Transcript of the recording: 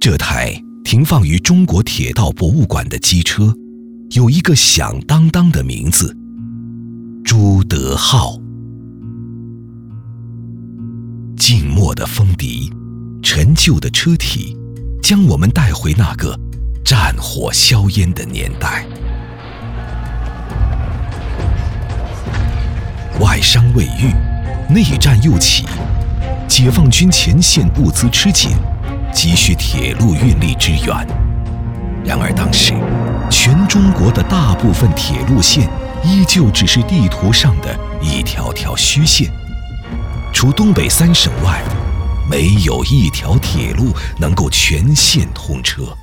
这台停放于中国铁道博物馆的机车，有一个响当当的名字——朱德号。静默的风笛，陈旧的车体，将我们带回那个战火硝烟的年代。外伤未愈，内战又起，解放军前线物资吃紧，急需铁路运力支援。然而当时，全中国的大部分铁路线依旧只是地图上的一条条虚线，除东北3省外，没有一条铁路能够全线通车。